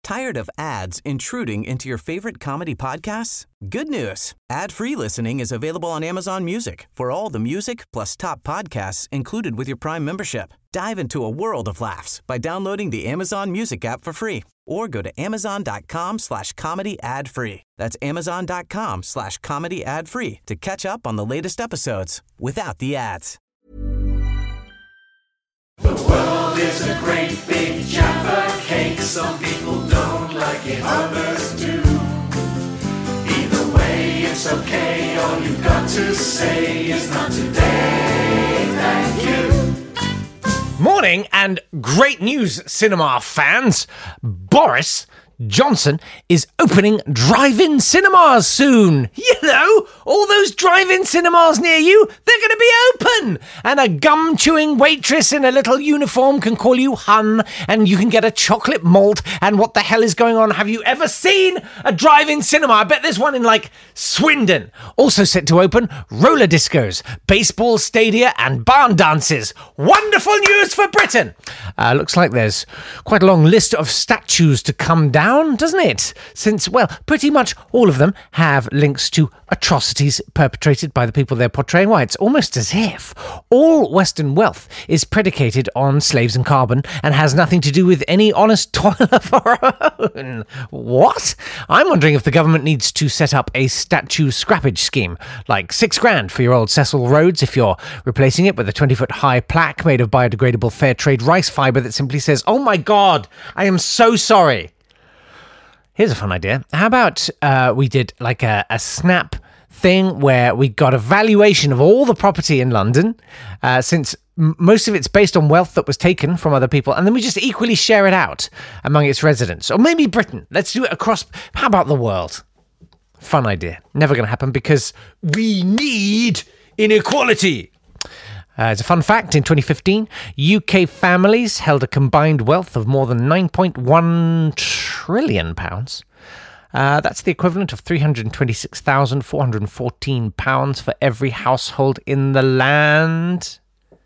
Tired of ads intruding into your favorite comedy podcasts? Good news. Ad-free listening is available on Amazon Music for all the music plus top podcasts included with your Prime membership. Dive into a world of laughs by downloading the Amazon Music app for free or go to amazon.com/comedy ad-free. That's amazon.com/comedy ad-free to catch up on the latest episodes without the ads. The world is a great big Jaffa cake. Some people don't like it, others do. Either way, it's okay. All you've got to say is not today, thank you. Morning and great news, cinema fans. Boris Johnson is opening drive-in cinemas soon. You know, all those drive-in cinemas near you, they're going to be open. And a gum-chewing waitress in a little uniform can call you hun, and you can get a chocolate malt. And what the hell is going on? Have you ever seen a drive-in cinema? I bet there's one in, Swindon. Also set to open, roller discos, baseball stadia, and barn dances. Wonderful news for Britain. Looks like there's quite a long list of statues to come down, doesn't it? Since, pretty much all of them have links to atrocities perpetrated by the people they're portraying. Why, it's almost as if all Western wealth is predicated on slaves and carbon and has nothing to do with any honest toil of our own. What? I'm wondering if the government needs to set up a statue scrappage scheme, like $6,000 for your old Cecil Rhodes if you're replacing it with a 20-foot high plaque made of biodegradable fair trade rice fibre that simply says, "Oh my God, I am so sorry." Here's a fun idea. How about we did a snap thing where we got a valuation of all the property in London, since most of it's based on wealth that was taken from other people, and then we just equally share it out among its residents. Or maybe Britain. Let's do it across... How about the world? Fun idea. Never going to happen because we need inequality. As a fun fact, in 2015, UK families held a combined wealth of more than £9.1 trillion. That's the equivalent of £326,414 for every household in the land.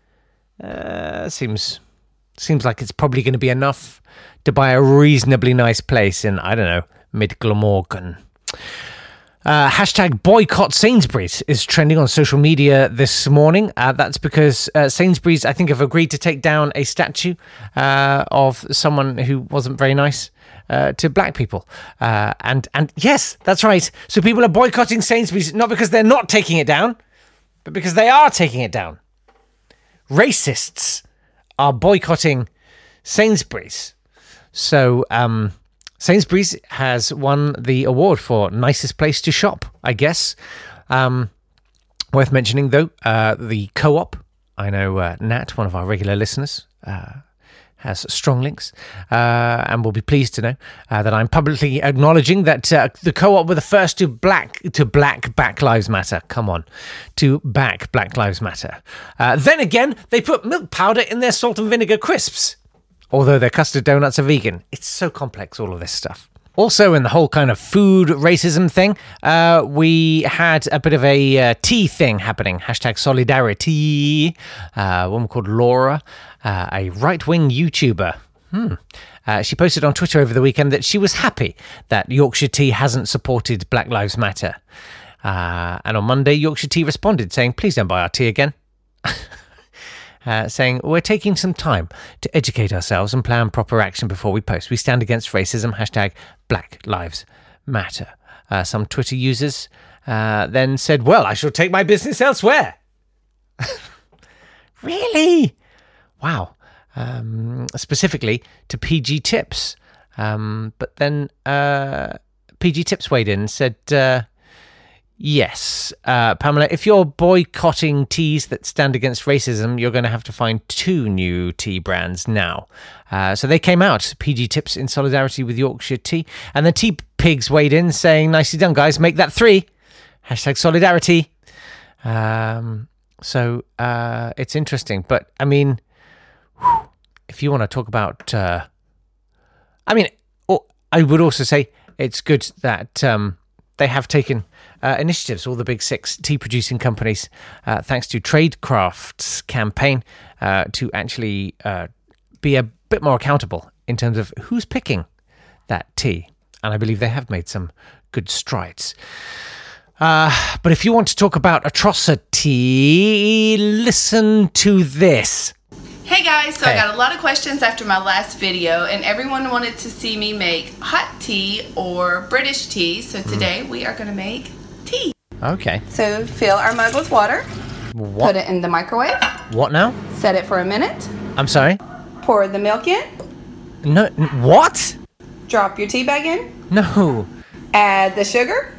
Seems like it's probably going to be enough to buy a reasonably nice place in, I don't know, Mid-Glamorgan. Hashtag boycott Sainsbury's is trending on social media this morning. That's because Sainsbury's, I think, have agreed to take down a statue of someone who wasn't very nice to black people. And yes, that's right. So people are boycotting Sainsbury's not because they're not taking it down, but because they are taking it down. Racists are boycotting Sainsbury's. So, Sainsbury's has won the award for nicest place to shop, I guess. Worth mentioning, though, the Co-op. I know Nat, one of our regular listeners, has strong links and will be pleased to know that I'm publicly acknowledging that the Co-op were the first to back Black Lives Matter. Come on, to back Black Lives Matter. Then again, they put milk powder in their salt and vinegar crisps. Although their custard donuts are vegan. It's so complex, all of this stuff. Also, in the whole kind of food racism thing, we had a bit of a tea thing happening. Hashtag solidarity. A woman called Laura, a right-wing YouTuber. She posted on Twitter over the weekend that she was happy that Yorkshire Tea hasn't supported Black Lives Matter. And on Monday, Yorkshire Tea responded saying, "Please don't buy our tea again." Saying, "We're taking some time to educate ourselves and plan proper action before we post. We stand against racism. Hashtag Black Lives Matter." Some Twitter users then said, "Well, I shall take my business elsewhere." Really? Wow. Specifically to PG Tips. But then PG Tips weighed in and said... Yes, Pamela, if you're boycotting teas that stand against racism, you're going to have to find 2 new tea brands now. So they came out, PG Tips, in solidarity with Yorkshire Tea. And the Tea Pigs weighed in saying, "Nicely done, guys, make that 3. Hashtag solidarity." So it's interesting. But, I mean, if you want to talk about... I would also say it's good that they have taken... initiatives, all the big 6 tea-producing companies, thanks to Tradecraft's campaign, to actually be a bit more accountable in terms of who's picking that tea. And I believe they have made some good strides. But if you want to talk about atrocity, listen to this. Hey guys, so I got a lot of questions after my last video, and everyone wanted to see me make hot tea or British tea. So today we are going to make tea. Okay. So fill our mug with water. What? Put it in the microwave. What now? Set it for a minute. I'm sorry? Pour the milk in. No, what? Drop your tea bag in. No. Add the sugar.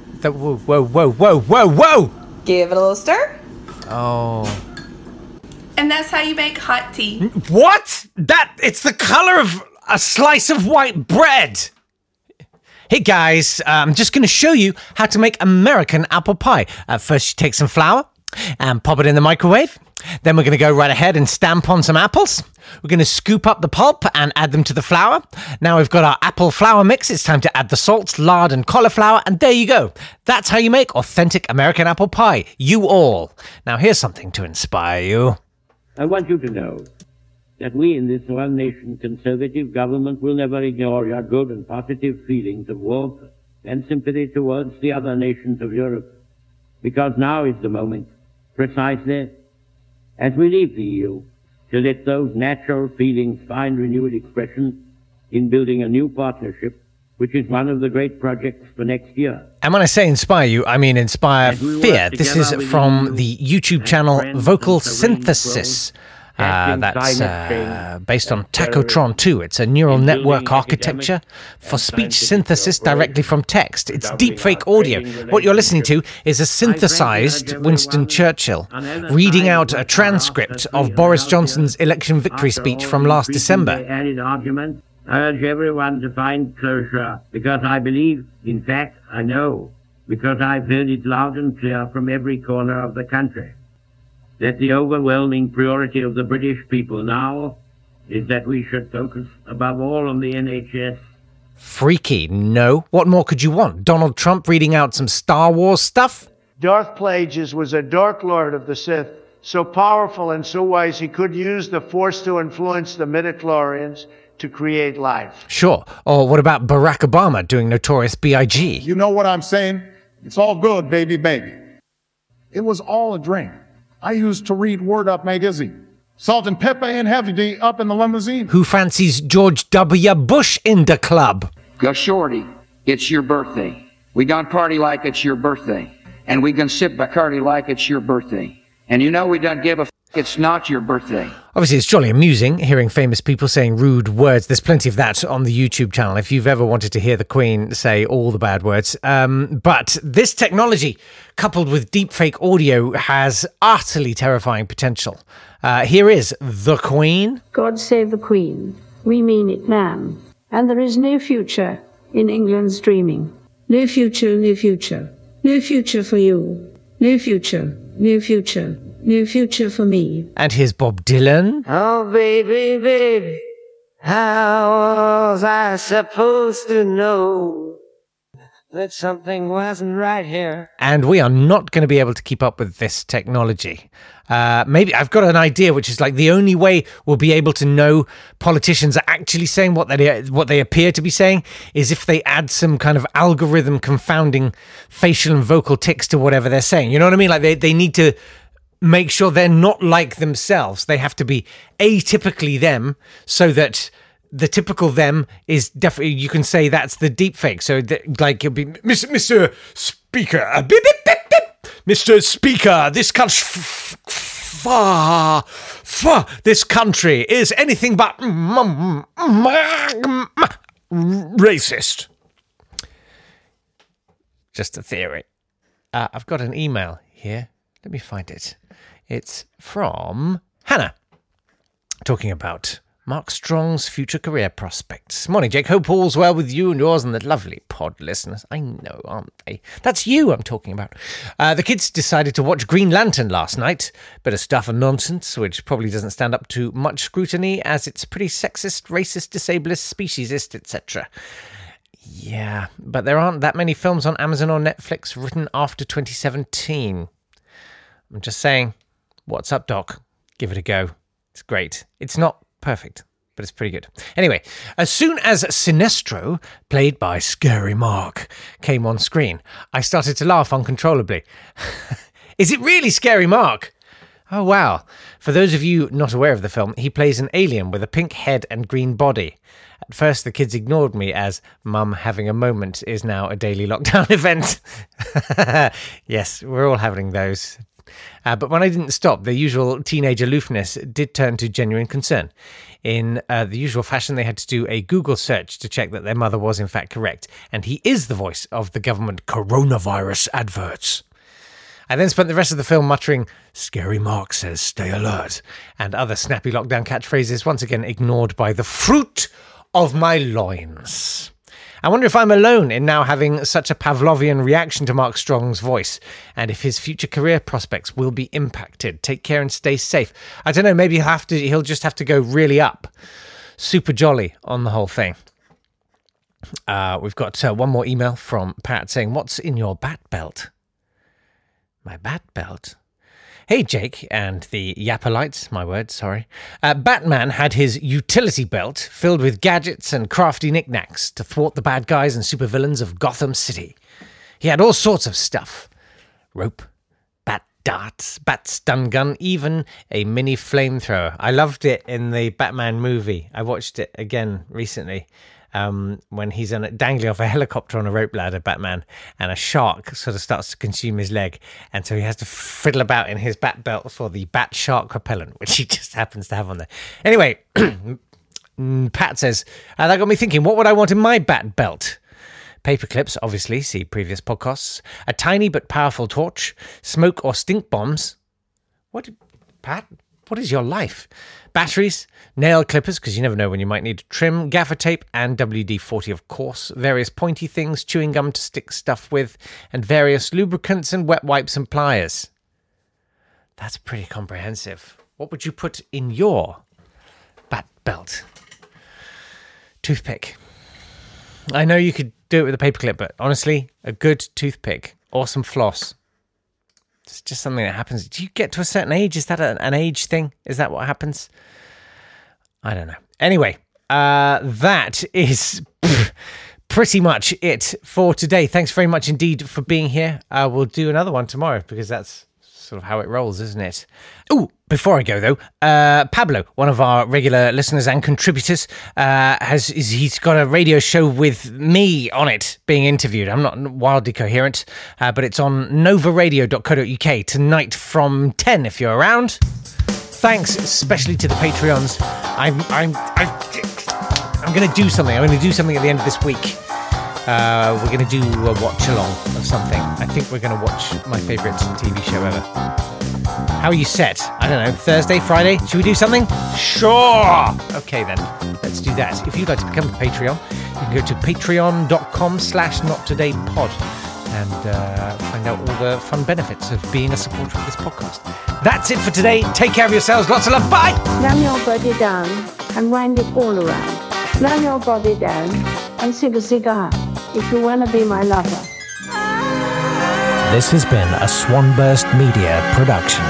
Whoa. Give it a little stir. Oh. And that's how you make hot tea. What? It's the color of a slice of white bread. Hey guys, I'm just going to show you how to make American apple pie. First, you take some flour and pop it in the microwave. Then we're going to go right ahead and stamp on some apples. We're going to scoop up the pulp and add them to the flour. Now we've got our apple flour mix. It's time to add the salts, lard, and cauliflower, and there you go. That's how you make authentic American apple pie. You all. Now here's something to inspire you. I want you to know that we in this one nation conservative government will never ignore your good and positive feelings of warmth and sympathy towards the other nations of Europe, because now is the moment, precisely as we leave the EU, to let those natural feelings find renewed expression in building a new partnership, which is one of the great projects for next year. And when I say inspire you, I mean inspire fear. This is from the YouTube channel Vocal Synthesis. That's based on Tacotron 2. It's a neural network architecture for speech synthesis directly from text. It's deepfake audio. What you're listening to is a synthesized Winston Churchill reading out a transcript of Boris Johnson's election victory speech from last December. I urge everyone to find closure, because I believe, in fact, I know, because I've heard it loud and clear from every corner of the country, that the overwhelming priority of the British people now is that we should focus above all on the NHS. Freaky, no. What more could you want? Donald Trump reading out some Star Wars stuff? Darth Plagueis was a Dark Lord of the Sith, so powerful and so wise he could use the Force to influence the midichlorians to create life. Sure. Or what about Barack Obama doing Notorious B.I.G.? You know what I'm saying? It's all good, baby. It was all a dream. I used to read Word Up magazine. Salt and pepper and heavy D up in the limousine. Who fancies George W. Bush in the club? Go shorty, it's your birthday. We gon' party like it's your birthday. And we gon' sip Bacardi like it's your birthday. And you know we don't give a it's not your birthday. Obviously, it's jolly amusing hearing famous people saying rude words. There's plenty of that on the YouTube channel if you've ever wanted to hear the Queen say all the bad words. But this technology, coupled with deepfake audio, has utterly terrifying potential. Here is the Queen. God save the Queen. We mean it, ma'am. And there is no future in England's dreaming. No future, no future. No future for you. No future, no future. No future for me. And here's Bob Dylan. Oh, baby, how was I supposed to know that something wasn't right here? And we are not going to be able to keep up with this technology. Maybe I've got an idea, which is like the only way we'll be able to know politicians are actually saying what they appear to be saying is if they add some kind of algorithm confounding facial and vocal tics to whatever they're saying. You know what I mean? Like they need to make sure they're not like themselves. They have to be atypically them, so that the typical them is definitely, you can say that's the deep fake. So like it'll be Mr. Speaker, Mr. Speaker, this this country is anything but racist. Just a theory. I've got an email here. Let me find it. It's from Hannah, talking about Mark Strong's future career prospects. Morning, Jake. Hope all's well with you and yours and the lovely pod listeners. I know, aren't they? That's you I'm talking about. The kids decided to watch Green Lantern last night. Bit of stuff and nonsense, which probably doesn't stand up to much scrutiny, as it's pretty sexist, racist, disablest, speciesist, etc. Yeah, but there aren't that many films on Amazon or Netflix written after 2017. I'm just saying, what's up, Doc? Give it a go. It's great. It's not perfect, but it's pretty good. Anyway, as soon as Sinestro, played by Scary Mark, came on screen, I started to laugh uncontrollably. Is it really Scary Mark? Oh, wow. For those of you not aware of the film, he plays an alien with a pink head and green body. At first, the kids ignored me as Mum having a moment is now a daily lockdown event. Yes, we're all having those. But when I didn't stop, the usual teenage aloofness did turn to genuine concern. In the usual fashion, they had to do a Google search to check that their mother was in fact correct. And he is the voice of the government coronavirus adverts. I then spent the rest of the film muttering, "Scary Mark says stay alert," and other snappy lockdown catchphrases, once again ignored by the fruit of my loins. I wonder if I'm alone in now having such a Pavlovian reaction to Mark Strong's voice, and if his future career prospects will be impacted. Take care and stay safe. I don't know, maybe he'll just have to go really up. Super jolly on the whole thing. We've got one more email from Pat saying, "What's in your bat belt?" My bat belt? Hey, Jake and the Yappolites, my word, sorry. Batman had his utility belt filled with gadgets and crafty knickknacks to thwart the bad guys and supervillains of Gotham City. He had all sorts of stuff. Rope, bat darts, bat stun gun, even a mini flamethrower. I loved it in the Batman movie. I watched it again recently. When he's dangling off a helicopter on a rope ladder, Batman, and a shark sort of starts to consume his leg, and so he has to fiddle about in his bat belt for the bat shark repellent, which he just happens to have on there. Anyway, Pat says, that got me thinking, what would I want in my bat belt? Paper clips, obviously, see previous podcasts. A tiny but powerful torch. Smoke or stink bombs. Pat? What is your life? Batteries, nail clippers, because you never know when you might need trim, gaffer tape, and WD-40, of course. Various pointy things, chewing gum to stick stuff with, and various lubricants and wet wipes and pliers. That's pretty comprehensive. What would you put in your bat belt? Toothpick. I know you could do it with a paperclip, but honestly, a good toothpick or some floss. It's just something that happens. Do you get to a certain age? Is that an age thing? Is that what happens? I don't know. Anyway, that is pretty much it for today. Thanks very much indeed for being here. We'll do another one tomorrow because that's sort of how it rolls, isn't it? Oh, before I go though, Pablo, one of our regular listeners and contributors, he's got a radio show with me on it being interviewed. I'm not wildly coherent, but it's on novaradio.co.uk tonight from 10 if you're around. Thanks especially to the Patreons. I'm going to do something. I'm going to do something at the end of this week. We're going to do a watch along of something. I think we're going to watch my favourite TV show ever. How are you set? I don't know, Thursday, Friday? Should we do something? Sure! Okay then, let's do that. If you'd like to become a Patreon, you can go to patreon.com/nottodaypod and find out all the fun benefits of being a supporter of this podcast. That's it for today. Take care of yourselves. Lots of love. Bye! Slam your body down and wind it all around. Slam your body down and sing a cigar if you want to be my lover. This has been a Swanburst Media production.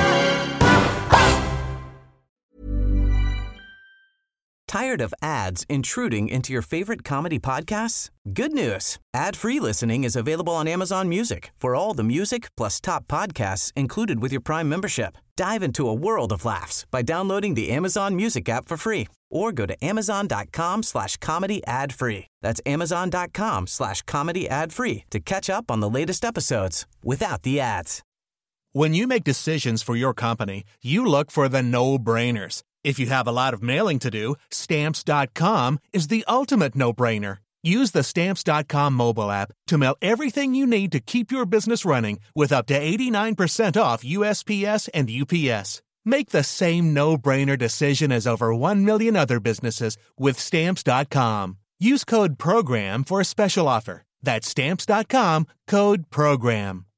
Tired of ads intruding into your favorite comedy podcasts? Good news. Ad-free listening is available on Amazon Music for all the music plus top podcasts included with your Prime membership. Dive into a world of laughs by downloading the Amazon Music app for free or go to amazon.com/comedy ad-free. That's amazon.com/comedy ad-free to catch up on the latest episodes without the ads. When you make decisions for your company, you look for the no-brainers. If you have a lot of mailing to do, Stamps.com is the ultimate no-brainer. Use the Stamps.com mobile app to mail everything you need to keep your business running with up to 89% off USPS and UPS. Make the same no-brainer decision as over 1 million other businesses with Stamps.com. Use code PROGRAM for a special offer. That's Stamps.com, code PROGRAM.